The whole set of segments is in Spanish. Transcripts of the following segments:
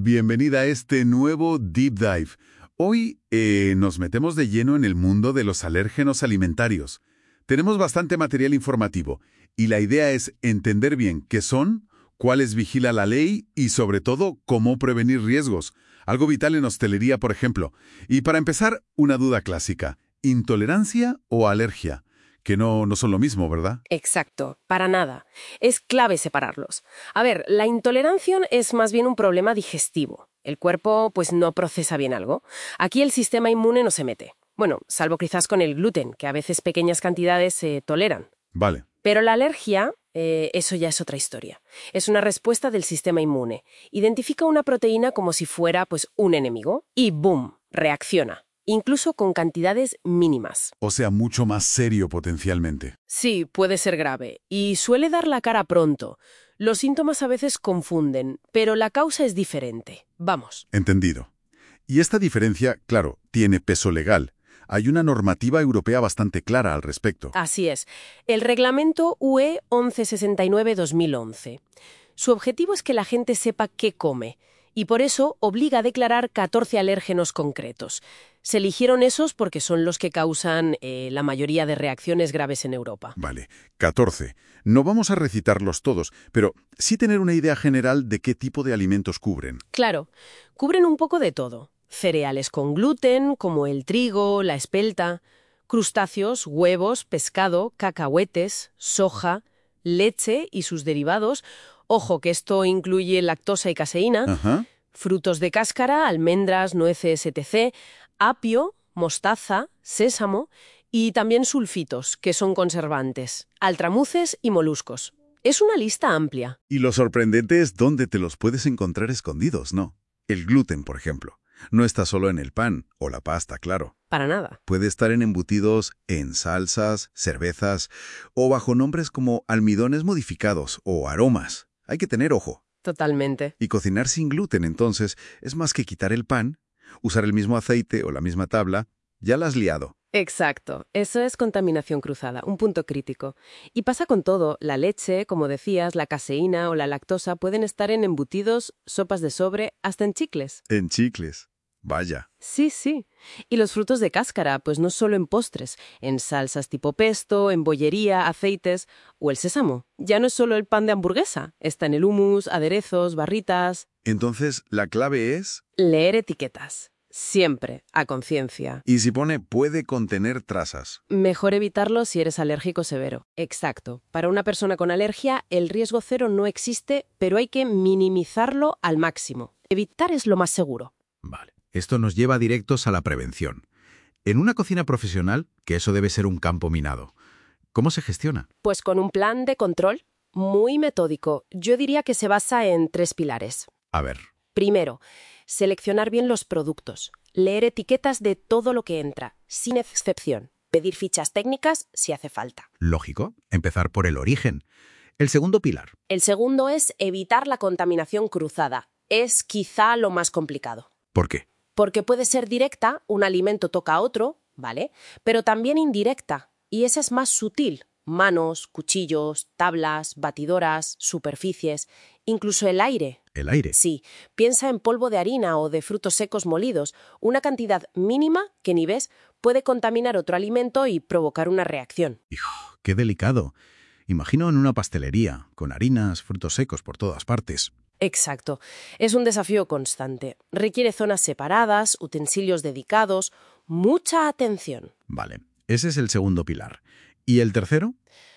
Bienvenida a este nuevo Deep Dive. Hoy nos metemos de lleno en el mundo de los alérgenos alimentarios. Tenemos bastante material informativo y la idea es entender bien qué son, cuáles vigila la ley y, sobre todo, cómo prevenir riesgos. Algo vital en hostelería, por ejemplo. Y para empezar, una duda clásica. ¿Intolerancia o alergia? Que no son lo mismo, ¿verdad? Exacto, para nada. Es clave separarlos. A ver, la intolerancia es más bien un problema digestivo. El cuerpo, pues, no procesa bien algo. Aquí el sistema inmune no se mete. Bueno, salvo quizás con el gluten, que a veces pequeñas cantidades se toleran. Vale. Pero la alergia, eso ya es otra historia. Es una respuesta del sistema inmune. Identifica una proteína como si fuera, pues, un enemigo y ¡boom!, reacciona. Incluso con cantidades mínimas. O sea, mucho más serio potencialmente. Sí, puede ser grave, y suele dar la cara pronto. Los síntomas a veces confunden, pero la causa es diferente. Vamos. Entendido. Y esta diferencia, claro, tiene peso legal. Hay una normativa europea bastante clara al respecto. Así es. El reglamento UE 1169-2011. Su objetivo es que la gente sepa qué come, y por eso obliga a declarar 14 alérgenos concretos. Se eligieron esos porque son los que causan la mayoría de reacciones graves en Europa. Vale, 14. No vamos a recitarlos todos, pero sí tener una idea general de qué tipo de alimentos cubren. Claro, cubren un poco de todo. Cereales con gluten, como el trigo, la espelta, crustáceos, huevos, pescado, cacahuetes, soja, leche y sus derivados. Ojo que esto incluye lactosa y caseína. Ajá. Frutos de cáscara, almendras, nueces, etc., apio, mostaza, sésamo y también sulfitos, que son conservantes, altramuces y moluscos. Es una lista amplia. Y lo sorprendente es dónde te los puedes encontrar escondidos, ¿no? El gluten, por ejemplo. No está solo en el pan o la pasta, claro. Para nada. Puede estar en embutidos, en salsas, cervezas o bajo nombres como almidones modificados o aromas. Hay que tener ojo. Totalmente. Y cocinar sin gluten, entonces, es más que quitar el pan, usar el mismo aceite o la misma tabla, ya la has liado. Exacto. Eso es contaminación cruzada, un punto crítico. Y pasa con todo. La leche, como decías, la caseína o la lactosa pueden estar en embutidos, sopas de sobre, hasta en chicles. En chicles. Vaya. Sí, sí. Y los frutos de cáscara, pues no solo en postres, en salsas tipo pesto, en bollería, aceites o el sésamo. Ya no es solo el pan de hamburguesa, está en el hummus, aderezos, barritas. Entonces, la clave es... Leer etiquetas. Siempre, a conciencia. Y si pone puede contener trazas. Mejor evitarlo si eres alérgico severo. Exacto. Para una persona con alergia, el riesgo cero no existe, pero hay que minimizarlo al máximo. Evitar es lo más seguro. Vale. Esto nos lleva directos a la prevención. En una cocina profesional, que eso debe ser un campo minado, ¿cómo se gestiona? Pues con un plan de control muy metódico. Yo diría que se basa en 3 pilares. A ver, Primero, seleccionar bien los productos. Leer etiquetas de todo lo que entra, sin excepción. Pedir fichas técnicas si hace falta. lógico, empezar por el origen. El segundo pilar. El segundo es evitar la contaminación cruzada. Es quizá lo más complicado. ¿Por qué? Porque puede ser directa, un alimento toca a otro, ¿vale? Pero también indirecta, y esa es más sutil. Manos, cuchillos, tablas, batidoras, superficies, incluso el aire. El aire. Sí, piensa en polvo de harina o de frutos secos molidos. Una cantidad mínima que ni ves puede contaminar otro alimento y provocar una reacción. Hijo, qué delicado. Imagino en una pastelería, con harinas, frutos secos por todas partes. Exacto. Es un desafío constante. Requiere zonas separadas, utensilios dedicados, mucha atención. Vale, ese es el segundo pilar. ¿Y el tercero?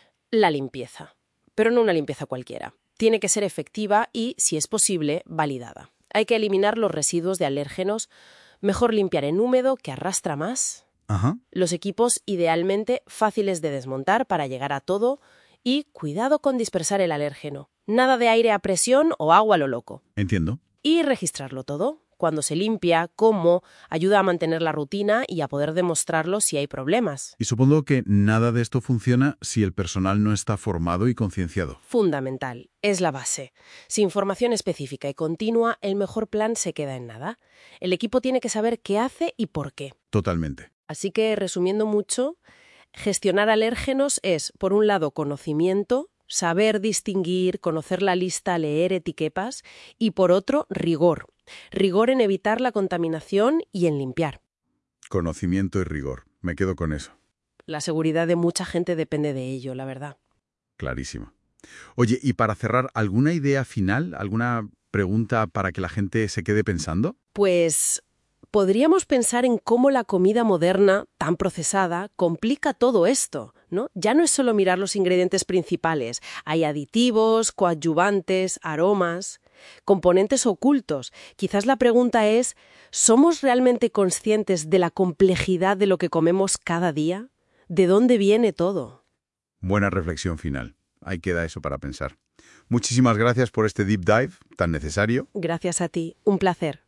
La limpieza. Pero no una limpieza cualquiera. Tiene que ser efectiva y, si es posible, validada. Hay que eliminar los residuos de alérgenos. Mejor limpiar en húmedo, que arrastra más. Ajá. Los equipos idealmente fáciles de desmontar para llegar a todo. Y cuidado con dispersar el alérgeno. Nada de aire a presión o agua a lo loco. Entiendo. Y registrarlo todo. Cuando se limpia, cómo, ayuda a mantener la rutina y a poder demostrarlo si hay problemas. Y supongo que nada de esto funciona si el personal no está formado y concienciado. Fundamental. Es la base. Sin formación específica y continua, el mejor plan se queda en nada. El equipo tiene que saber qué hace y por qué. Totalmente. Así que, resumiendo mucho, gestionar alérgenos es, por un lado, conocimiento, saber distinguir, conocer la lista, leer etiquetas, y por otro, rigor. Rigor en evitar la contaminación y en limpiar. Conocimiento y rigor. Me quedo con eso. La seguridad de mucha gente depende de ello, la verdad. Clarísimo. Oye, y para cerrar, ¿alguna idea final? ¿Alguna pregunta para que la gente se quede pensando? Pues podríamos pensar en cómo la comida moderna, tan procesada, complica todo esto, ¿no? Ya no es solo mirar los ingredientes principales. Hay aditivos, coadyuvantes, aromas, componentes ocultos. Quizás la pregunta es, ¿somos realmente conscientes de la complejidad de lo que comemos cada día? ¿De dónde viene todo? Buena reflexión final. Ahí queda eso para pensar. Muchísimas gracias por este deep dive tan necesario. Gracias a ti. Un placer.